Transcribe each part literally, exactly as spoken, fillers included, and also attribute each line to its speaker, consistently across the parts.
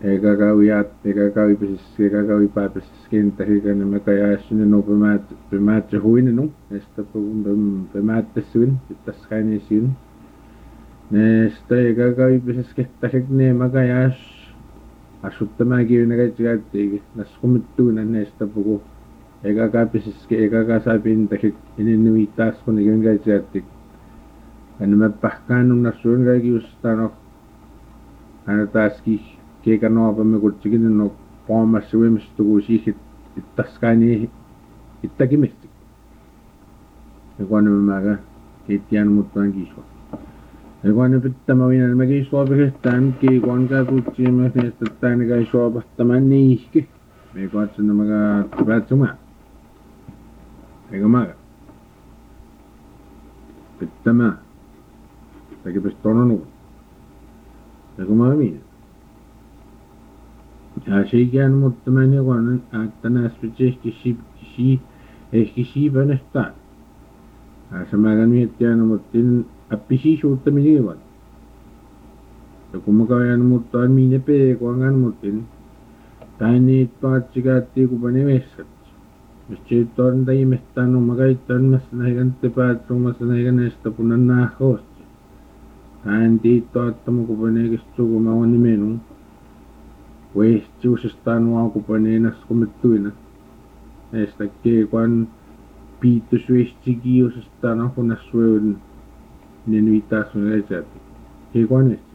Speaker 1: Egagawiat, egagawipisis, egagawipapisis, kintahigan, makayasin, no, bemat, bemat, huinen, esta pum, bemateswin, taskanisin. Nesta egagawipisis, kintahigne, makayas, asutamagi, nagajati, naskumituna, nesta pugo. Egagapisis, egagasabin, tahik, ininuitas, kung nagajati. Ano mapahkanong nasun, gagiustano, ano taski. Kaya no apa me kutsigin no poma suwem stugusi hit itaskani ittakimistik. Ekuan maga kitian mutuan kiswa. Ekuan pittamawina me kiswa behtan ki kuan ka kutsi me nestan ka kiswa bahtaman ni iski. Me kuan sen maga tibatsuma. Ego maga. Pittama. Taki pistono no. Ego maga mina. Asian muuttamani kun attana spesiesti ship shi eski shibanesta. Asamagan miettiän muuttin appisi suuttamini kun. Ja kun makajan muuttaan minne peekuangan muuttin. Taini tuatsigaatti kupani vessat. Mistä tuon taimestaan no makaittaan massa näikan tepaatsun massa näikan näistä punan nahkosti. Tain tiittoattamu kupani kistu kuma on nimenu. Wehtiusestaan vaakupaniinas kumittuina. Näistä keekuan piittusvehtikiusestaan ahunassuun niin viittaasuun esäti. Keekuan ehti.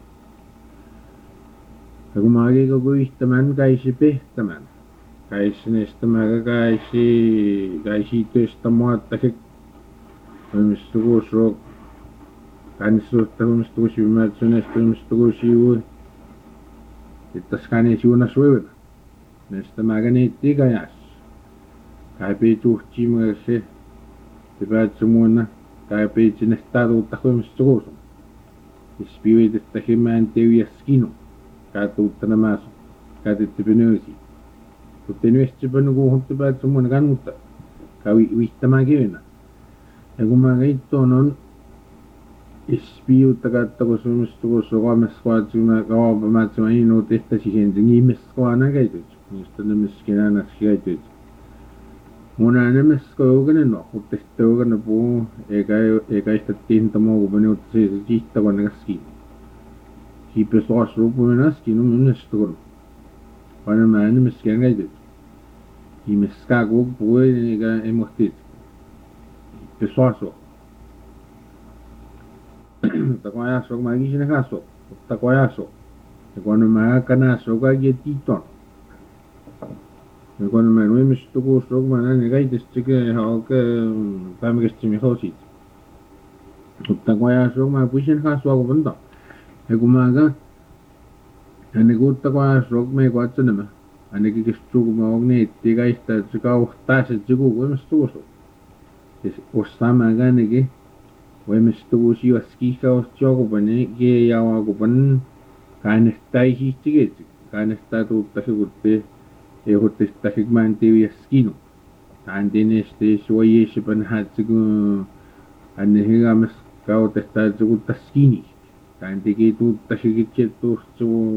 Speaker 1: Ja kun mä koko yhtämän käisi pehtämän. Käisi näistä mä käisi käisi työstä maattakin. Voimistu kuusruok. Kansuutta voimistu kuusimäärät näistä voimistu kuusivuun. Ittaskani siuna suivina. Näistä magneetti kajas. Kaipi tuhti myöse. Tipätsä muuna. Kaipi sinne taruutta huimista kuusun. Ispiuit, että himään teviä skinu. Katuutta nämä asu. Katitti pynösi. Tutti nyesti pönu kuuhun tipätsä muuna kannutta. Kavi viittämään kivinä. Ja kun mä keittoon on ispiutta kattako suomesta kuussa kolmeskuatsuna kaupamatsuma inu tehtäisi hentin ihmiskuana käytöt. Niistä nemeskin aina käytöt. Mun anemesku jokainen no, mutta tehtä jokainen puu, eikä eikä sitä tinta muu kun minut se jihta kun näski. Hiipes loas rupuinen aski no minnestä kun. Vaan mä anemeskin käytöt. Ihmiskaa kun puu eikä ei mohtit. Hiipes loas. Mutta kun ajassa, kun mä kisin kaso, mutta kun ajassa, ja kun mä akanassa, kun kaikki tiiton. Ja kun mä nuimistu kuussa, kun mä näin kaikista ihan oikein päiväkästi mihosit. Mutta kun ajassa, kun mä pysin kasvaa, kun monta. Ja kun mä akan, ennen kuutta kun ajassa, kun mä ei kuatsa nämä. Ainakin kestuu, kun mä oon neettiin kaikista, että se kauhtaa se tseku, kun mä stuusu. Ja ostaa mä ainakin. Voimistu sivaskiika osti jokupani keijaa kupan kainehtai hiihtiket kainehtaa tuutta sikutte ehdottista hikmään teviä skinu antineste suojeesipan hatsiku anne higamas kautesta sikutta skini antiki tuutta sikitset tuostu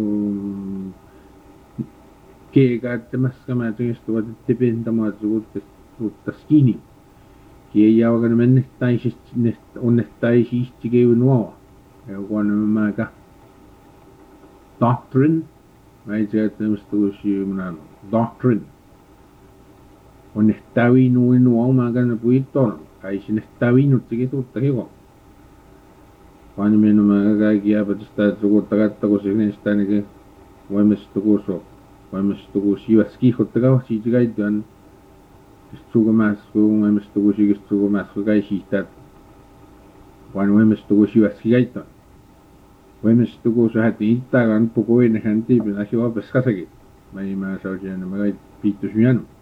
Speaker 1: keikaattamaska mä tuistuvat tepintamat sikutta tuutta skini Kiejaa kun mennettäisiin onnettaisiin keivin nuo. Ja kun mä ka doctrine, mä itse että mistä tulisi minä doctrine. Onnettavi nuin nuo mä kan puitton. Kai sinne tavinut sekin tuutta hivo. Vaan minun mä kaikki jääpätästä että sukutta kattako se näistä ainakin voimesta kuuso. Voimesta kuusi jyväs kiihottakaa siitä käyttöön. Suugamasku, voimistu kuusikista suugamasku kaisiihtaat. Vaan voimistu kuusiväski käyttöön. Voimistu kuusi hätti ittaakaan pukuinen hän tiipin asia opes kasakin. Mä ei mä saa siihen, mä kai piittus mianu.